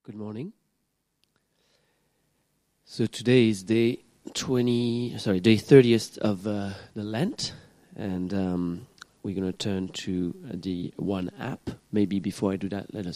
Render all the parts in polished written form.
Good morning. So today is day 30th of the Lent, and we're going to turn to the one app. Maybe before I do that, let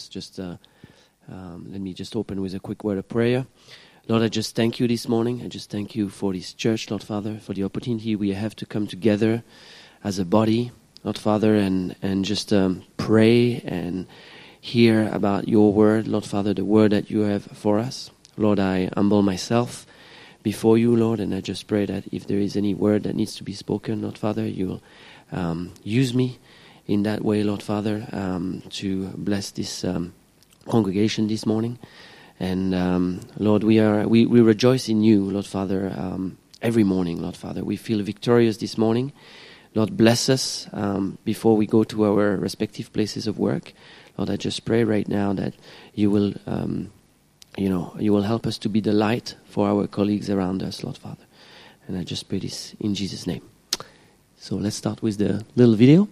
me just open with a quick word of prayer. Lord, I just thank you this morning. I just thank you for this church, Lord Father, for the opportunity we have to come together as a body, Lord Father, and just pray and hear about your word, Lord Father, the word that you have for us. Lord, I humble myself before you, Lord, and I just pray that if there is any word that needs to be spoken, Lord Father, you will use me in that way, Lord Father, to bless this congregation this morning. And Lord, we rejoice in you, Lord Father, every morning, Lord Father. We feel victorious this morning. Lord, bless us before we go to our respective places of work. Lord, I just pray right now that you will, you will help us to be the light for our colleagues around us, Lord Father. And I just pray this in Jesus' name. So let's start with the little video.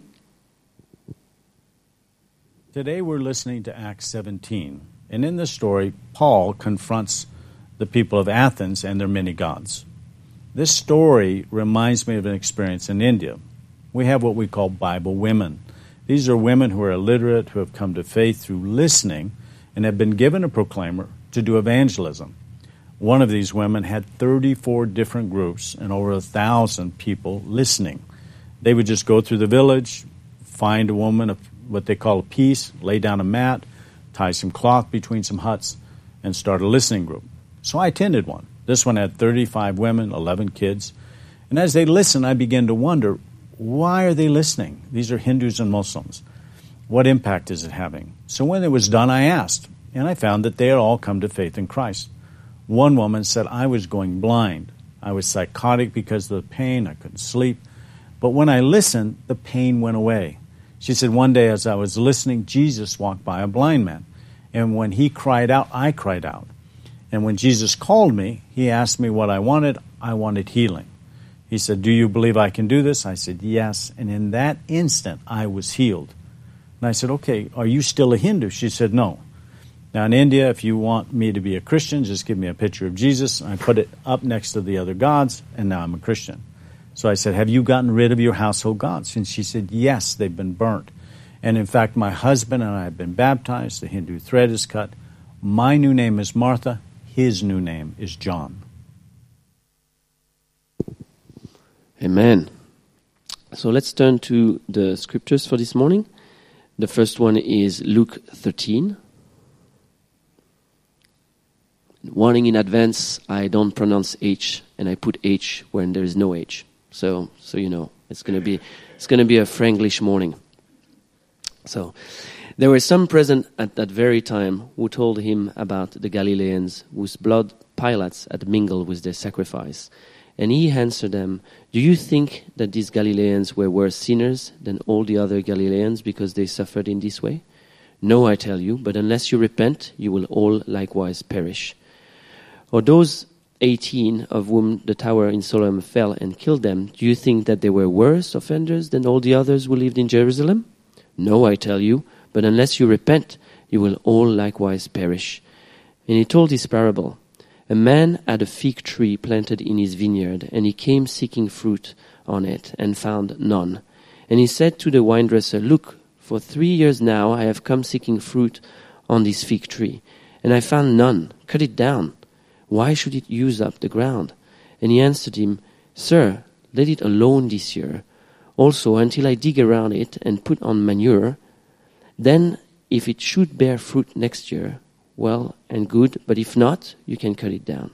Today we're listening to Acts 17. And in this story, Paul confronts the people of Athens and their many gods. This story reminds me of an experience in India. We have what we call Bible women. These are women who are illiterate, who have come to faith through listening and have been given a proclaimer to do evangelism. One of these women had 34 different groups and over 1,000 people listening. They would just go through the village, find a woman of what they call a piece, lay down a mat, tie some cloth between some huts, and start a listening group. So I attended one. This one had 35 women, 11 kids. And as they listened, I began to wonder, why are they listening? These are Hindus and Muslims. What impact is it having? So when it was done, I asked, and I found that they had all come to faith in Christ. One woman said, I was going blind. I was psychotic because of the pain. I couldn't sleep. But when I listened, the pain went away. She said, one day as I was listening, Jesus walked by a blind man. And when he cried out, I cried out. And when Jesus called me, he asked me what I wanted. I wanted healing. He said, do you believe I can do this? I said, yes. And in that instant, I was healed. And I said, okay, are you still a Hindu? She said, no. Now in India, if you want me to be a Christian, just give me a picture of Jesus. I put it up next to the other gods, and now I'm a Christian. So I said, have you gotten rid of your household gods? And she said, yes, they've been burnt. And in fact, my husband and I have been baptized. The Hindu thread is cut. My new name is Martha. His new name is John. Amen. So let's turn to the scriptures for this morning. The first one is Luke 13. Warning in advance, I don't pronounce H, and I put H when there is no H. So you know, it's going to be a Franglish morning. So there were some present at that very time who told him about the Galileans whose blood Pilate had mingled with their sacrifice. And he answered them, do you think that these Galileans were worse sinners than all the other Galileans because they suffered in this way? No, I tell you, but unless you repent, you will all likewise perish. Or those 18 of whom the tower in Siloam fell and killed them, do you think that they were worse offenders than all the others who lived in Jerusalem? No, I tell you, but unless you repent, you will all likewise perish. And he told this parable. A man had a fig tree planted in his vineyard, and he came seeking fruit on it, and found none. And he said to the winedresser, look, for 3 years now I have come seeking fruit on this fig tree, and I found none. Cut it down. Why should it use up the ground? And he answered him, Sir, let it alone this year, also until I dig around it and put on manure. Then, if it should bear fruit next year, well and good, but if not, you can cut it down.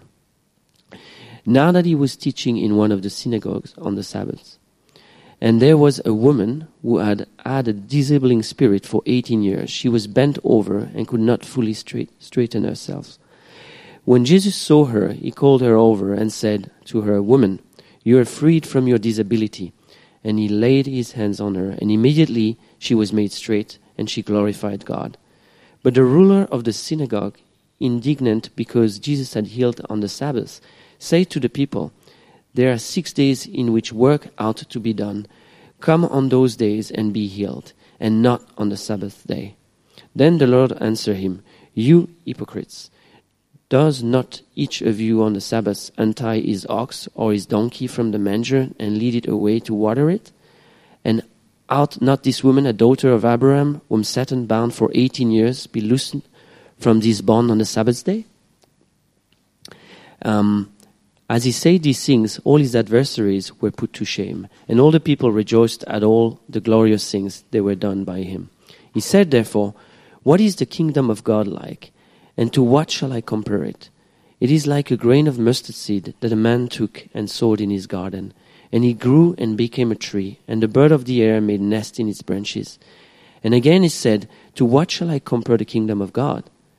Now that he was teaching in one of the synagogues on the Sabbath, and there was a woman who had had a disabling spirit for 18 years. She was bent over and could not fully straighten herself. When Jesus saw her, he called her over and said to her, Woman, you are freed from your disability. And he laid his hands on her, and immediately she was made straight, and she glorified God. But the ruler of the synagogue, indignant because Jesus had healed on the Sabbath, said to the people, there are 6 days in which work ought to be done. Come on those days and be healed, and not on the Sabbath day. Then the Lord answered him, You hypocrites! Does not each of you on the Sabbath untie his ox or his donkey from the manger and lead it away to water it? And ought not this woman, a daughter of Abraham, whom Satan bound for 18 years, be loosened from this bond on the Sabbath day? As he said these things, all his adversaries were put to shame, and all the people rejoiced at all the glorious things that were done by him. He said, therefore, what is the kingdom of God like? And to what shall I compare it? It is like a grain of mustard seed that a man took and sowed in his garden. And he grew and became a tree, and the bird of the air made nest in its branches. And again he said, to what shall I compare the kingdom of God?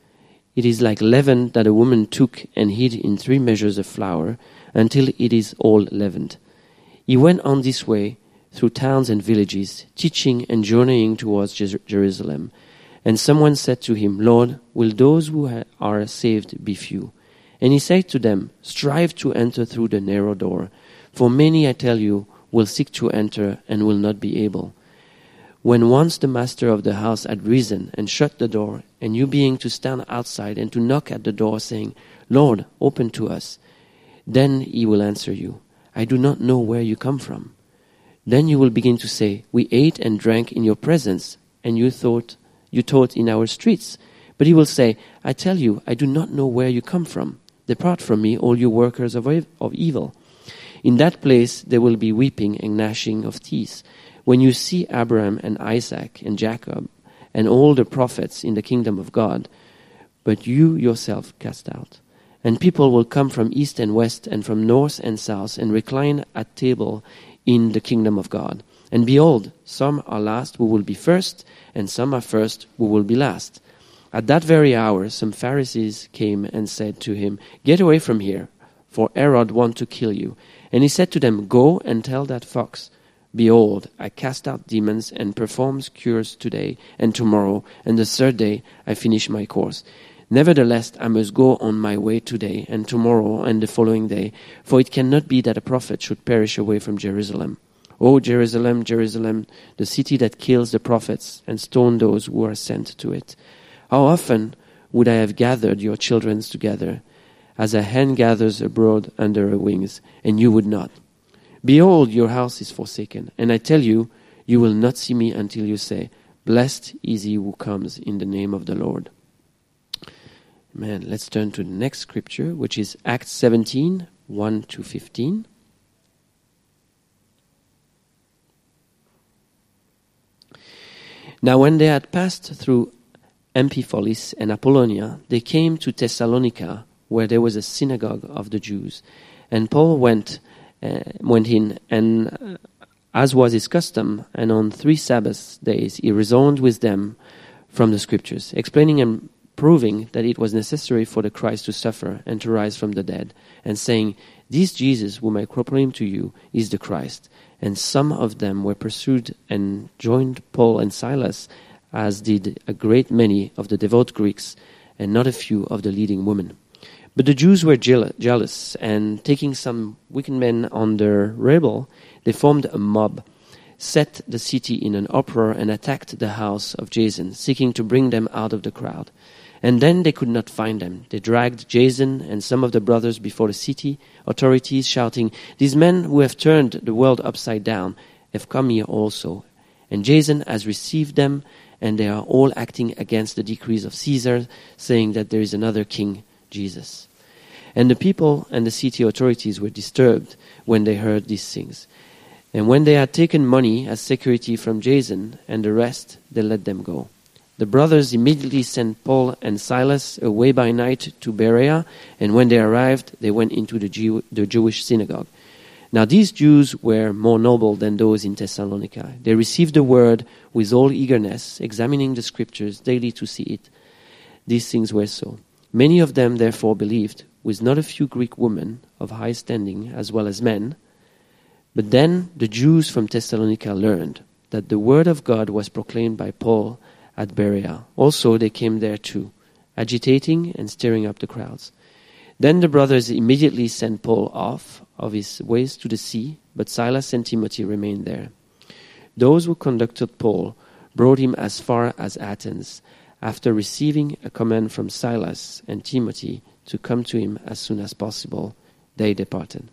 It is like leaven that a woman took and hid in 3 measures of flour, until it is all leavened. He went on this way through towns and villages, teaching and journeying towards Jerusalem. And someone said to him, Lord, will those who are saved be few? And he said to them, strive to enter through the narrow door. For many, I tell you, will seek to enter and will not be able. When once the master of the house had risen and shut the door, and you being to stand outside and to knock at the door, saying, Lord, open to us, then he will answer you, I do not know where you come from. Then you will begin to say, we ate and drank in your presence, and you taught in our streets. But he will say, I tell you, I do not know where you come from. Depart from me, all you workers of evil. In that place there will be weeping and gnashing of teeth, when you see Abraham and Isaac and Jacob and all the prophets in the kingdom of God, but you yourself cast out. And people will come from east and west and from north and south and recline at table in the kingdom of God. And behold, some are last who will be first, and some are first who will be last. At that very hour some Pharisees came and said to him, get away from here, for Herod wants to kill you. And he said to them, go and tell that fox, behold, I cast out demons and perform cures today and tomorrow, and the 3rd day I finish my course. Nevertheless, I must go on my way today and tomorrow and the following day, for it cannot be that a prophet should perish away from Jerusalem. O Jerusalem, Jerusalem, the city that kills the prophets and stones those who are sent to it. How often would I have gathered your children together, as a hen gathers a brood under her wings, and you would not. Behold, your house is forsaken, and I tell you, you will not see me until you say, blessed is he who comes in the name of the Lord. Amen. Let's turn to the next scripture, which is Acts 17, 1-15. Now when they had passed through Amphipolis and Apollonia, they came to Thessalonica, where there was a synagogue of the Jews. And Paul went in, and as was his custom, and on 3 Sabbath days he reasoned with them from the Scriptures, explaining and proving that it was necessary for the Christ to suffer and to rise from the dead, and saying, this Jesus whom I proclaim to you is the Christ. And some of them were pursued and joined Paul and Silas, as did a great many of the devout Greeks, and not a few of the leading women. But the Jews were jealous, and taking some wicked men on their rebel, they formed a mob, set the city in an uproar, and attacked the house of Jason, seeking to bring them out of the crowd. And then they could not find them. They dragged Jason and some of the brothers before the city authorities, shouting, these men who have turned the world upside down have come here also. And Jason has received them, and they are all acting against the decrees of Caesar, saying that there is another king, Jesus. And the people and the city authorities were disturbed when they heard these things. And when they had taken money as security from Jason and the rest, they let them go. The brothers immediately sent Paul and Silas away by night to Berea, and when they arrived, they went into the Jewish synagogue. Now these Jews were more noble than those in Thessalonica. They received the word with all eagerness, examining the Scriptures daily to see it. These things were so. Many of them therefore believed, with not a few Greek women of high standing as well as men. But then the Jews from Thessalonica learned that the word of God was proclaimed by Paul at Berea. Also they came there too, agitating and stirring up the crowds. Then the brothers immediately sent Paul off of his ways to the sea, but Silas and Timothy remained there. Those who conducted Paul brought him as far as Athens, After receiving a command from Silas and Timothy to come to him as soon as possible, they departed.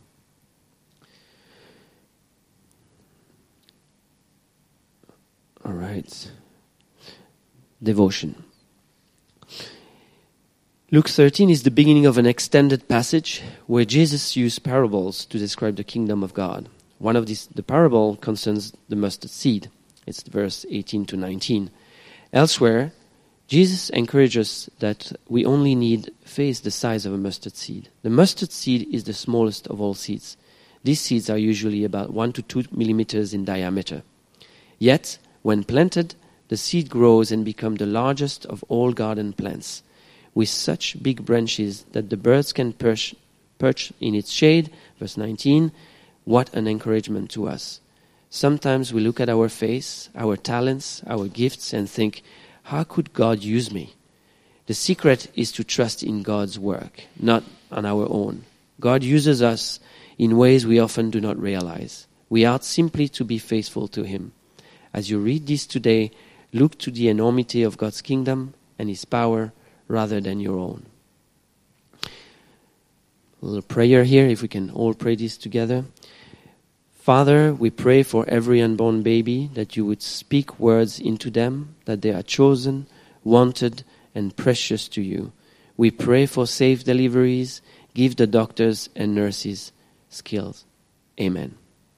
All right. Devotion. Luke 13 is the beginning of an extended passage where Jesus used parables to describe the kingdom of God. One of the parable concerns the mustard seed. It's verse 18 to 19. Elsewhere, Jesus encourages that we only need faith the size of a mustard seed. The mustard seed is the smallest of all seeds. These seeds are usually about 1 to 2 millimeters in diameter. Yet, when planted, the seed grows and becomes the largest of all garden plants, with such big branches that the birds can perch in its shade. Verse 19, what an encouragement to us. Sometimes we look at our faith, our talents, our gifts, and think, how could God use me? The secret is to trust in God's work, not on our own. God uses us in ways we often do not realize. We ought simply to be faithful to Him. As you read this today, look to the enormity of God's kingdom and His power rather than your own. A little prayer here, if we can all pray this together. Father, we pray for every unborn baby that you would speak words into them, that they are chosen, wanted, and precious to you. We pray for safe deliveries. Give the doctors and nurses skills. Amen.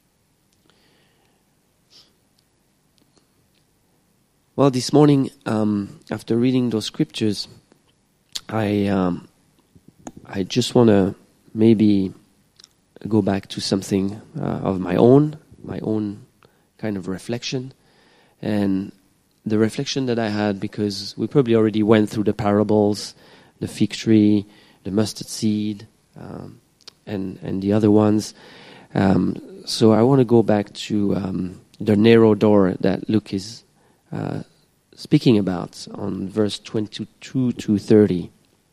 Well, this morning, after reading those scriptures, I just want to maybe go back to something of my own kind of reflection. And the reflection that I had, because we probably already went through the parables, the fig tree, the mustard seed, and the other ones. So I want to go back to the narrow door that Luke is speaking about on verse 22 to 30.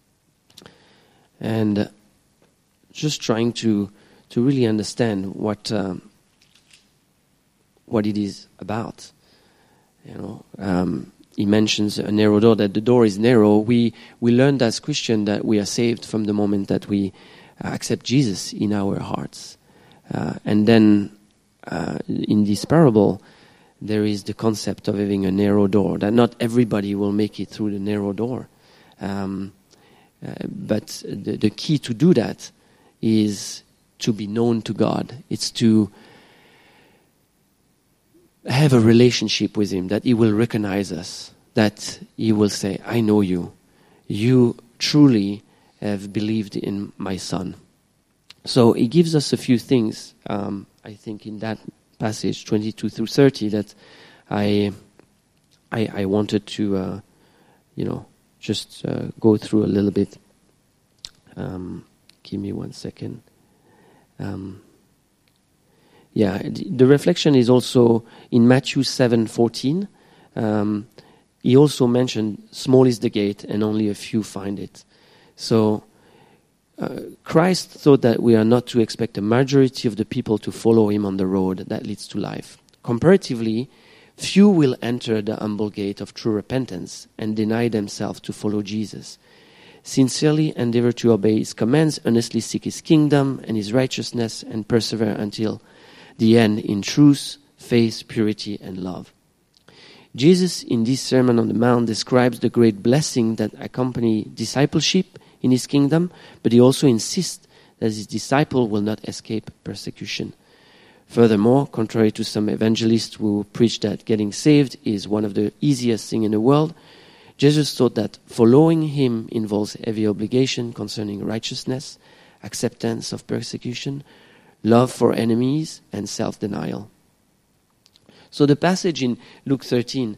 And just trying to really understand what it is about. He mentions a narrow door, that the door is narrow. We learned as Christians that we are saved from the moment that we accept Jesus in our hearts. And then in this parable, there is the concept of having a narrow door, that not everybody will make it through the narrow door. But the key to do that is to be known to God. It's to have a relationship with Him, that He will recognize us, that He will say, I know you. You truly have believed in my Son. So He gives us a few things, I think, in that passage, 22 through 30, that I wanted to, just go through a little bit. Give me 1 second. The reflection is also in Matthew 7:14. He also mentioned, small is the gate and only a few find it. So Christ thought that we are not to expect a majority of the people to follow Him on the road that leads to life. Comparatively, few will enter the humble gate of true repentance and deny themselves to follow Jesus. Sincerely endeavor to obey His commands, earnestly seek His kingdom and His righteousness, and persevere until the end in truth, faith, purity, and love. Jesus, in this Sermon on the Mount, describes the great blessing that accompany discipleship in His kingdom, but He also insists that His disciple will not escape persecution. Furthermore, contrary to some evangelists who preach that getting saved is one of the easiest things in the world, Jesus thought that following Him involves heavy obligation concerning righteousness, acceptance of persecution, love for enemies, and self-denial. So the passage in Luke 13,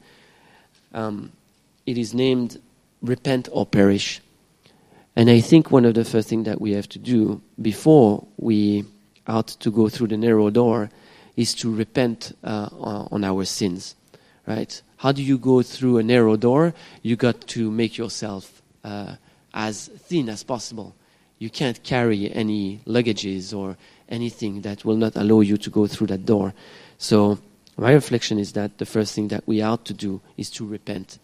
it is named Repent or Perish. And I think one of the first things that we have to do before we ought to go through the narrow door is to repent on our sins, right? How do you go through a narrow door? You got to make yourself as thin as possible. You can't carry any luggages or anything that will not allow you to go through that door. So my reflection is that the first thing that we ought to do is to repent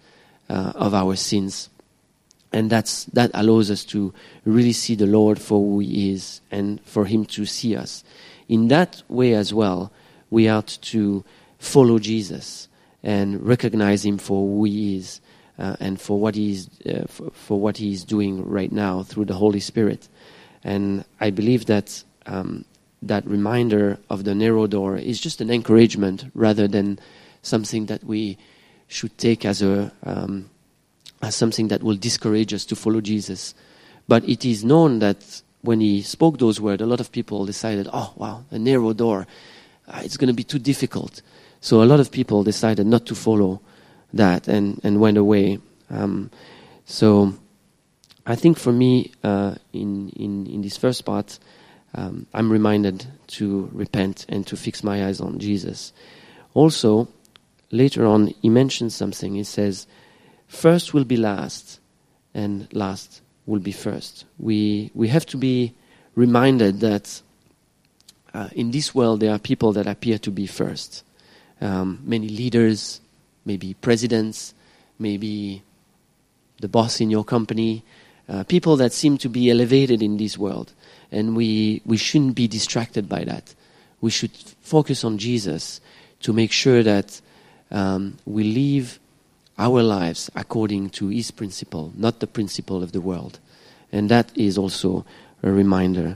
of our sins. And that allows us to really see the Lord for who He is and for Him to see us. In that way as well, we are to follow Jesus and recognize Him for who He is and for what He is doing right now through the Holy Spirit. And I believe that that reminder of the narrow door is just an encouragement rather than something that we should take as something that will discourage us to follow Jesus. But it is known that when He spoke those words, a lot of people decided, oh, wow, a narrow door, it's going to be too difficult. So a lot of people decided not to follow that and went away. So I think for me, in this first part, I'm reminded to repent and to fix my eyes on Jesus. Also, later on, he mentions something. He says, first will be last, and last will be first. We have to be reminded that in this world there are people that appear to be first. Many leaders, maybe presidents, maybe the boss in your company, people that seem to be elevated in this world. And we shouldn't be distracted by that. We should focus on Jesus to make sure that we live our lives according to His principle, not the principle of the world. And that is also a reminder.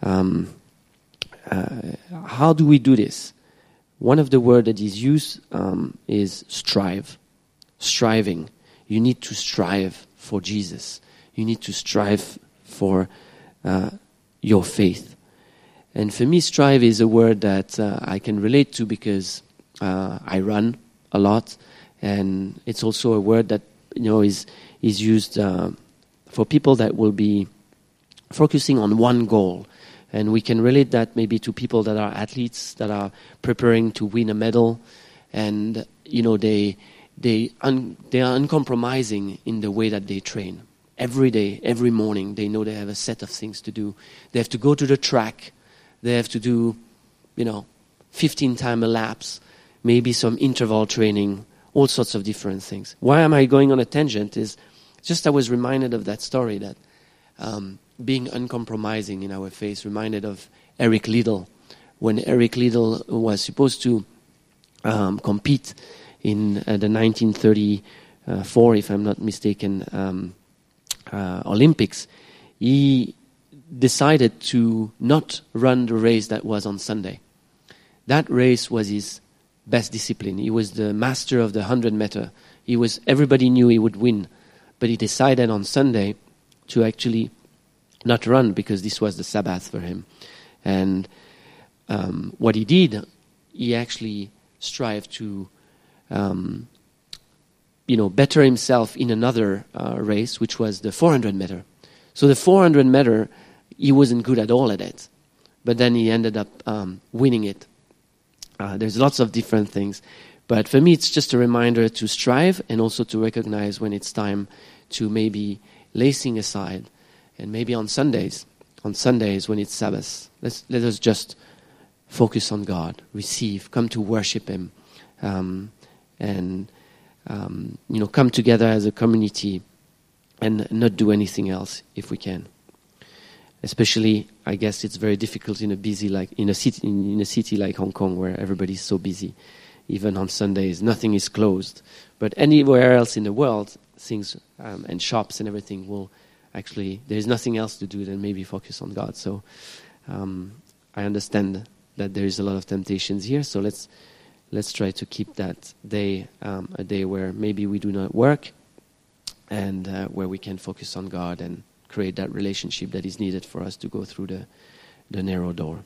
How do we do this? One of the words that is used is strive. Striving. You need to strive for Jesus. You need to strive for your faith. And for me, strive is a word that I can relate to because I run a lot, and it's also a word that is used for people that will be focusing on one goal. And we can relate that maybe to people that are athletes that are preparing to win a medal, and they are uncompromising in the way that they train. Every day, every morning, they know they have a set of things to do. They have to go to the track. They have to do, 15-time laps, maybe some interval training, all sorts of different things. Why am I going on a tangent is just I was reminded of that story that being uncompromising in our faith, reminded of Eric Liddell. When Eric Liddell was supposed to compete in the 1934, if I'm not mistaken, Olympics, he decided to not run the race that was on Sunday. That race was his best discipline. He was the master of the 100-meter. Everybody knew he would win, but he decided on Sunday to actually not run because this was the Sabbath for him. And what he did, he actually strived to better himself in another race, which was the 400-meter. So the 400-meter, he wasn't good at all at it. But then he ended up winning it. There's lots of different things. But for me, it's just a reminder to strive and also to recognize when it's time to maybe lacing aside. And maybe on Sundays when it's Sabbath, let us just focus on God, receive, come to worship Him, and come together as a community and not do anything else if we can. Especially, I guess it's very difficult in a city like Hong Kong where everybody's so busy. Even on Sundays, nothing is closed. But anywhere else in the world, things and shops and everything will actually, there's nothing else to do than maybe focus on God. So I understand that there is a lot of temptations here. So let's try to keep that day a day where maybe we do not work and where we can focus on God and create that relationship that is needed for us to go through the narrow door.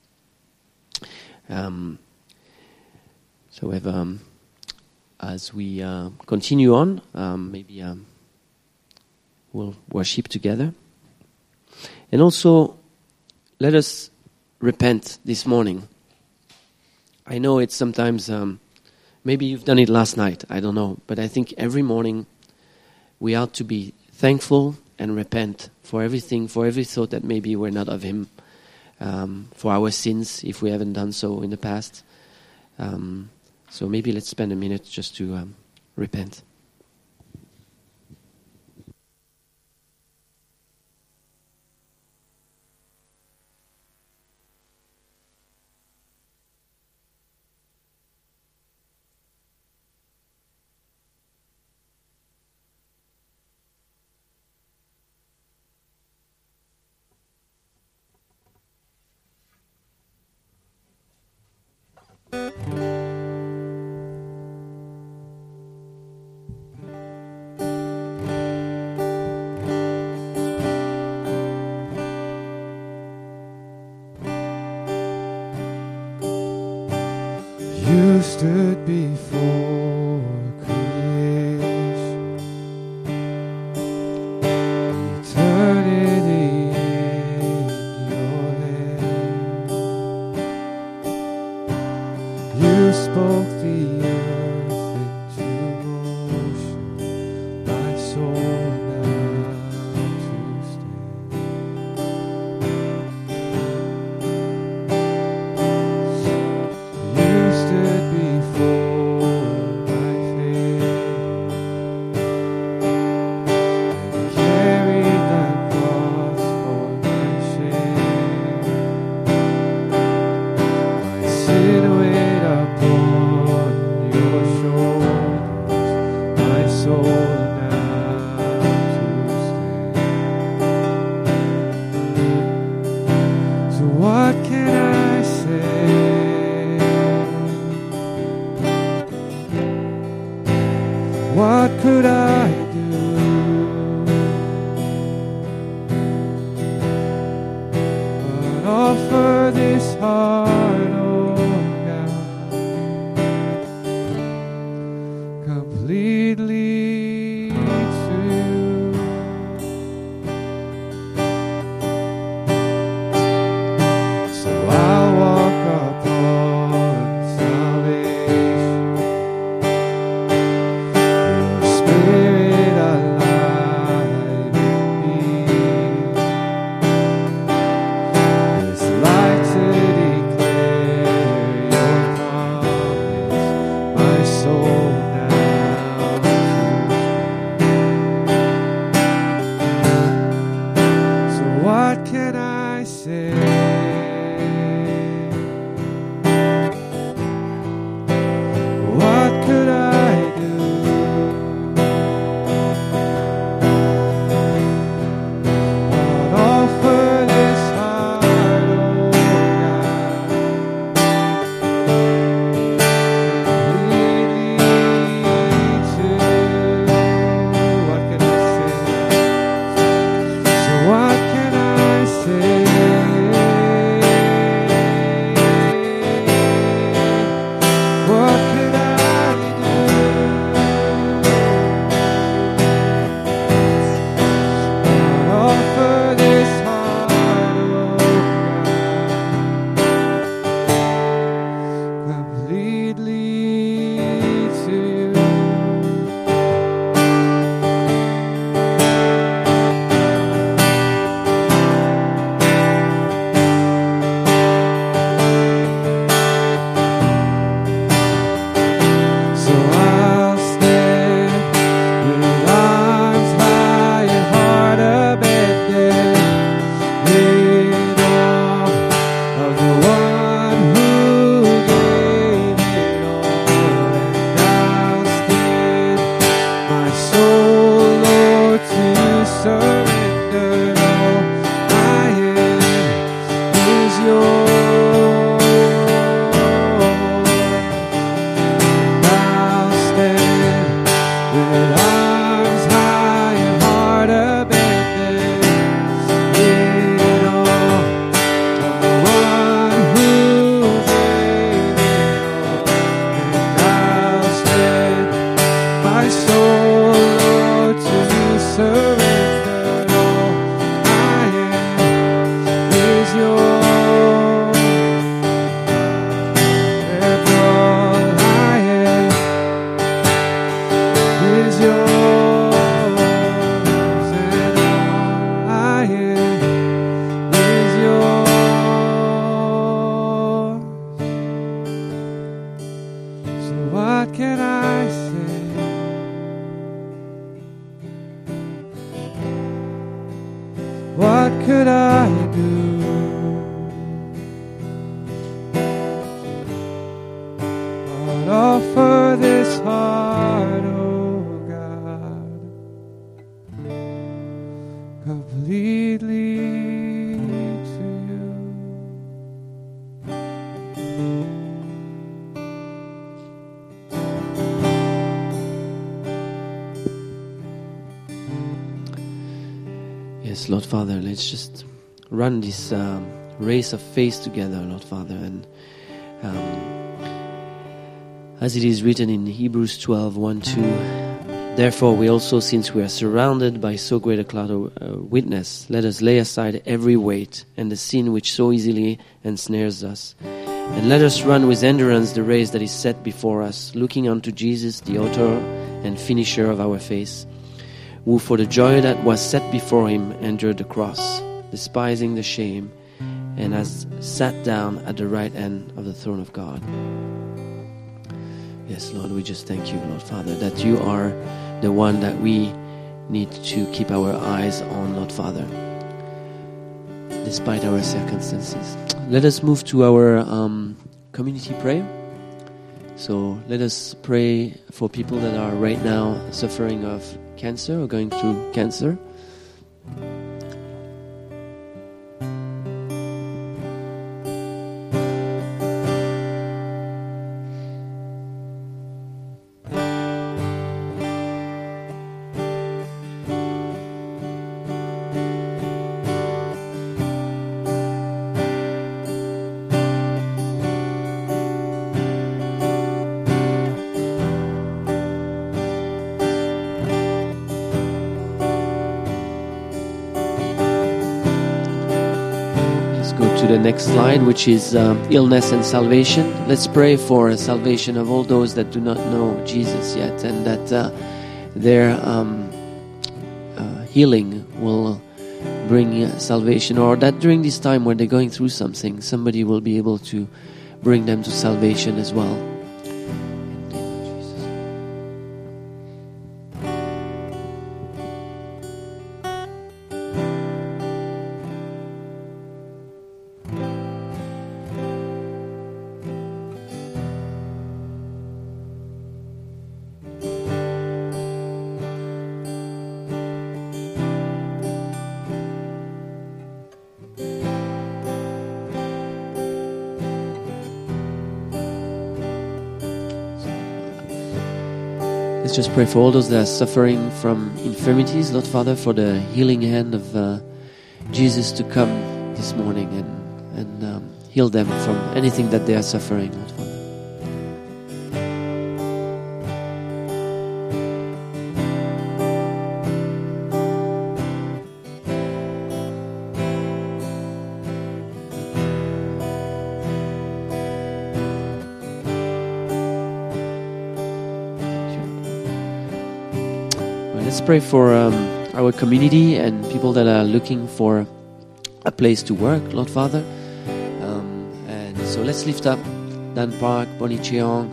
So as we continue on, maybe we'll worship together. And also, let us repent this morning. I know it's sometimes, maybe you've done it last night, I don't know. But I think every morning we ought to be thankful and repent for everything, for every thought that maybe we're not of Him, for our sins if we haven't done so in the past. So maybe let's spend a minute just to repent. You stood before creation, eternity in your hand. You spoke the earth into motion, my soul now to stand. You stood before my faith and carried the cross for my shame. My sin weighed upon your shoulders, my soul now to stand. So what can I say? What could I do? But offer this heart, oh God, completely to you. So I'll walk upon salvation, your Spirit alive in me. This life to declare your promise, my soul now to stand. So what can I say? What could I do? But offer this heart, oh God, completely to you. What can I say? So what can I say? What could I do? But offer this heart, oh God, completely to you. So I'll stand with arms high and heart abandoned in awe of the one who gave it all. And I'll stand, my soul, Lord, to surrender all. I am is yours. I'll stand with arms high and heart abandoned in awe of the one who gave it all. And I'll stand, my soul, Lord, to surrender all. I am is yours. And all I am is yours, and all I am is yours. So what can I say? What could I do? But offer this heart, oh God, completely to you. Yes, Lord Father, let's just run this race of faith together, Lord Father. And as it is written in Hebrews 12, 1, 2, therefore we also, since we are surrounded by so great a cloud of witness, let us lay aside every weight and the sin which so easily ensnares us. And let us run with endurance the race that is set before us, looking unto Jesus, the author and finisher of our faith, who for the joy that was set before him endured the cross, despising the shame, and has sat down at the right hand of the throne of God. Yes, Lord, we just thank you, Lord Father, that you are the one that we need to keep our eyes on, Lord Father, despite our circumstances. Let us move to our community prayer. So let us pray for people that are right now suffering of cancer or going through cancer. To the next slide, which is illness and salvation. Let's pray for salvation of all those that do not know Jesus yet, and that their healing will bring salvation, or that during this time when they're going through something, somebody will be able to bring them to salvation as well. Let's just pray for all those that are suffering from infirmities, Lord Father, for the healing hand of Jesus to come this morning and heal them from anything that they are suffering, Lord Father. Let's pray for our community and people that are looking for a place to work, Lord Father. And so let's lift up Dan Park, Bonnie Cheong.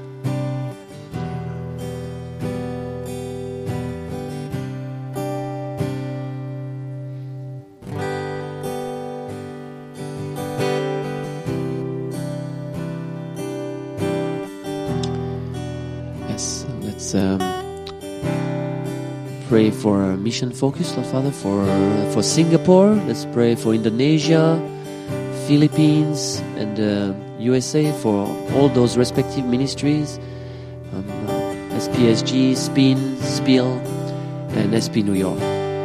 Yes, let's pray for mission focus, Lord Father, for Singapore. Let's pray for Indonesia, Philippines, and USA, for all those respective ministries, SPSG, SPIN, SPIL, and SP New York.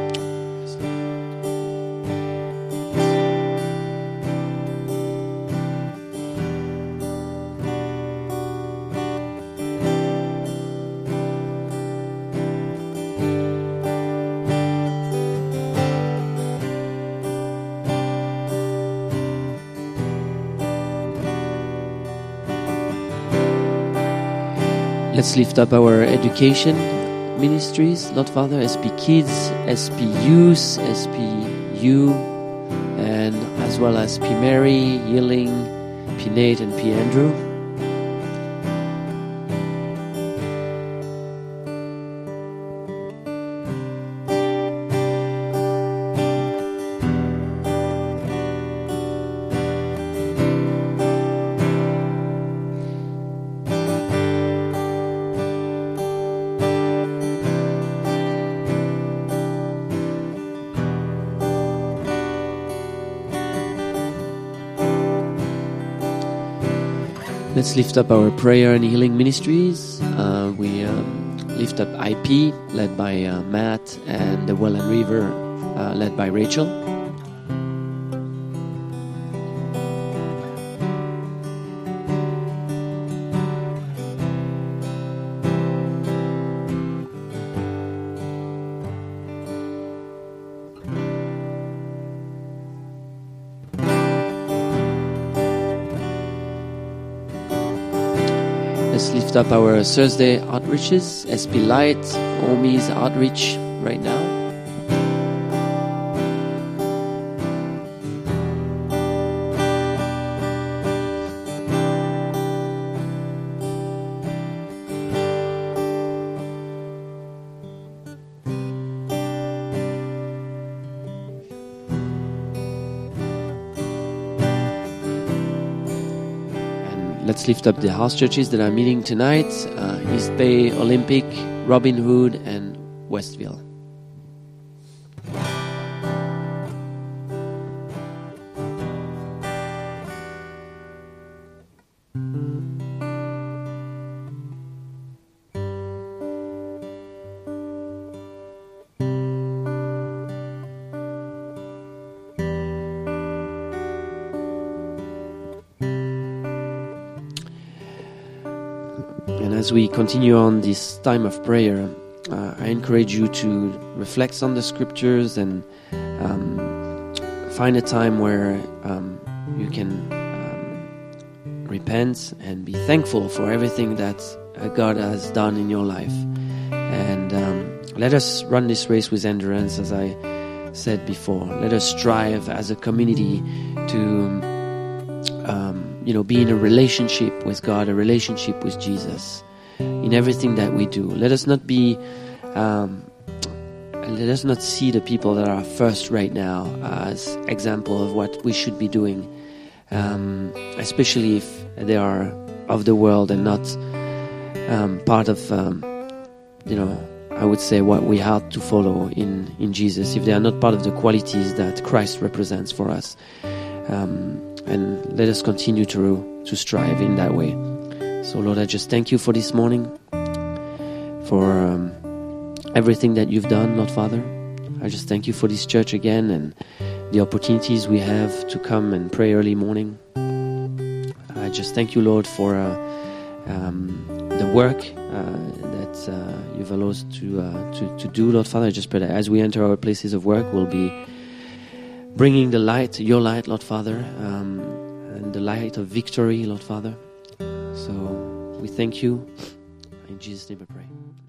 Let's lift up our education ministries, Lord Father, SP Kids, SP Youth, SP U, and as well as P Mary, Healing, P Nate, and P Andrew. Let's lift up our prayer and healing ministries. We lift up IP, led by Matt, and the Welland River led by Rachel. Let's lift up our Thursday outreaches. SP Light, Omi's outreach right now. Let's lift up the house churches that are meeting tonight, East Bay, Olympic, Robin Hood, and Westville. And as we continue on this time of prayer, I encourage you to reflect on the scriptures and find a time where you can repent and be thankful for everything that God has done in your life. And let us run this race with endurance, as I said before. Let us strive as a community to be in a relationship with God, a relationship with Jesus in everything that we do. Let us not be, let us not see the people that are first right now as example of what we should be doing, especially if they are of the world and not part of, I would say what we have to follow in Jesus, if they are not part of the qualities that Christ represents for us. And let us continue to strive in that way. So Lord, I just thank you for this morning, for everything that you've done, Lord Father. I just thank you for this church again and the opportunities we have to come and pray early morning. I just thank you, Lord, for the work that you've allowed us to do, Lord Father. I just pray that as we enter our places of work, we'll be bringing the light, your light, Lord Father, and the light of victory, Lord Father. So we thank you. In Jesus' name I pray.